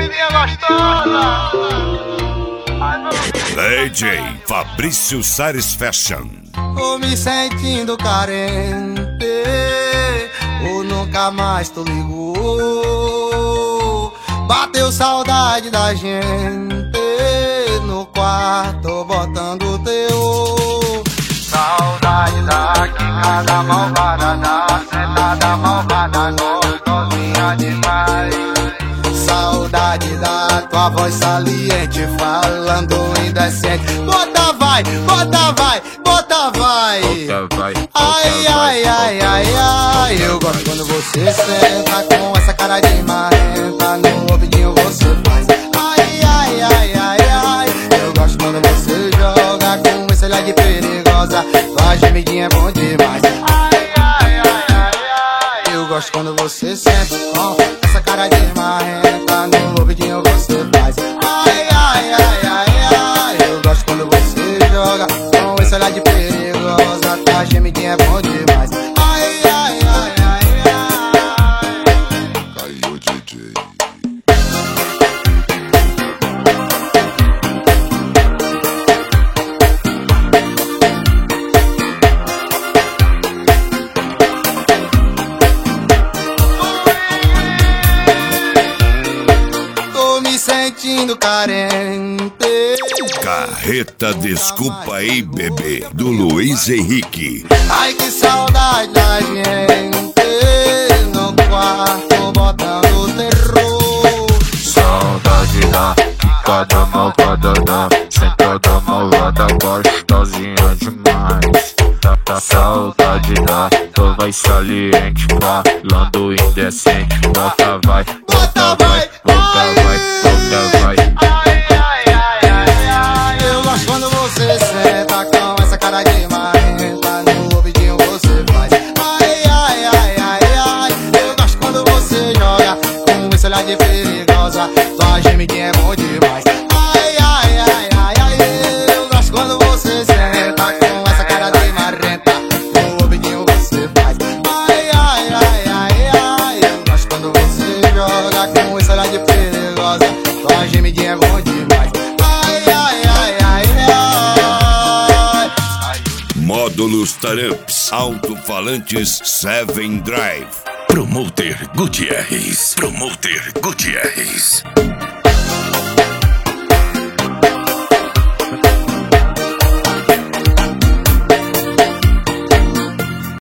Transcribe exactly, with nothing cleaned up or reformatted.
minha gostosa. D J Fabrício Sares Fashion. Tô me sentindo carente, ou nunca mais tu ligou. Bateu saudade da gente no quarto botando teu. Saudade da quicada malvada, da sentada malvada, gostosinha demais. Saudade da tua voz saliente, falando indecente. Bota vai, bota vai, bota vai. Bota vai, bota ai, ai, ai, ai, ai. Eu gosto quando você senta com essa cara de marrenta, no ouvidinho você faz. Ai, ai, ai, ai, ai. Eu gosto quando você joga com esse olhar de perigosa. Tua gemidinha é bom demais. Ai, ai, ai, ai, ai. Eu gosto quando você senta com essa cara de marrenta, no ouvidinho você faz. Ai, ai, ai, ai, ai. Eu gosto quando você joga com esse olhar de perigosa. Tua gemidinha é bom demais. Ai, ai, ai, ai, ai. Caiu D J. Tô me sentindo carente. Carreta Desculpa Aí Bebê, do Luiz Henrique. Ai, que saudade da gente no quarto botando terror. Saudade da quicada malvada, da sentada malvada, gostosinha demais. Da saudade da tua voz saliente, falando indecente. Bota vai, bota vai, bota vai, bota vai. Ai, ai, ai, ai, ai. Eu gosto quando você senta com essa cara de marrenta, no ouvidinho você faz. Ai, ai, ai, ai, ai. Eu gosto quando você joga com esse olhar de perigosa. Tua gemidinha é bom demais. Ai, ai, ai, ai, ai. Eu gosto quando você senta com essa cara de marrenta, no ouvidinho você faz. Ai, ai, ai, ai, ai. Eu gosto quando você joga com esse olhar de perigosa. Tua gemidinha é bom demais. Ai, ai, ai, ai, ai. Módulos Taramps, alto-falantes Seven Drive. Promoter Gutierrez. Promoter Gutierrez.